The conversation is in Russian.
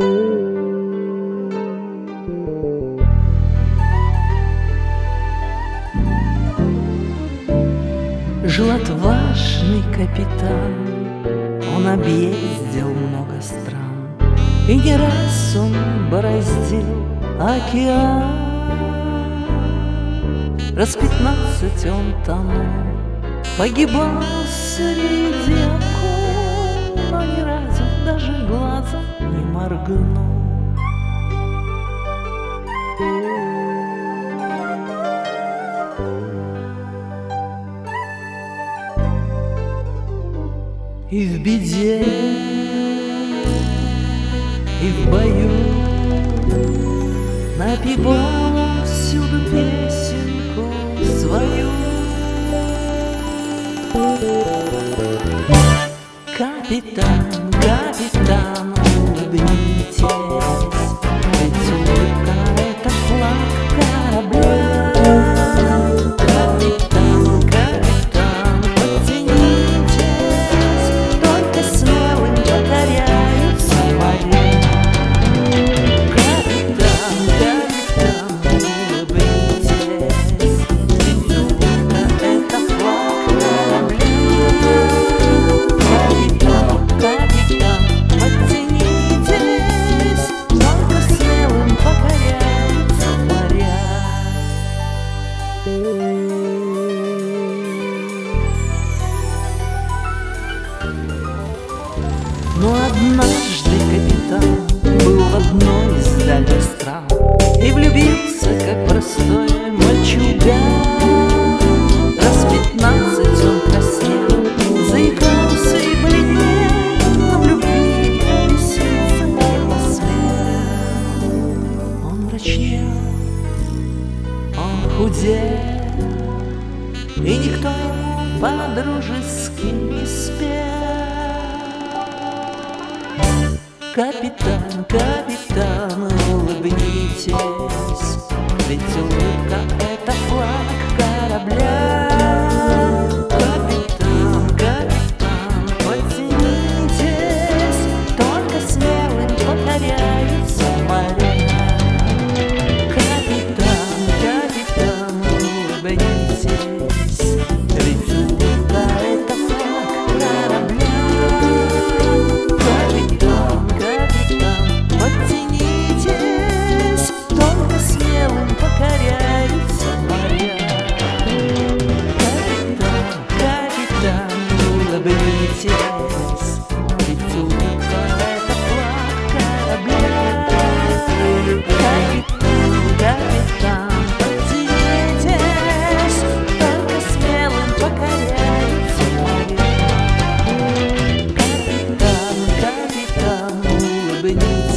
Жил отважный капитан, он объездил много стран, и не раз он бороздил океан. Раз 15 он тонул, погибал среди акул, но ни разу даже глазом не моргнул. И в беде, и в бою напевал он всюду песенку свою. Капитан, капитан, улыбнитесь, ведь улыбка — это флаг корабля. Капитан, капитан, подтянитесь, только смелым покоряются моря. Капитан, капитан, улыбнитесь, ведь улыбка — это флаг корабля. Но однажды капитан был в одной из дальних стран и влюбился, как простой мальчуган. Раз 15 он краснел, заикался и бледнел, но в любви объясниться не посмел. Он мрачнел, он худел, и никто ему по-дружески не спел. Капитан, капитан, улыбнитесь, ведь улыбка — это флаг корабля. Капитан, капитан, подтянитесь, только смелым покоряются моря. Капитан, капитан, улыбнитесь, ведь улыбка — это флаг корабля. Улыбнитесь, ведь улыбка — это флаг корабля. Капитан, капитан, подтянитесь, только смелым покоряются моря. Капитан, капитан, улыбнитесь.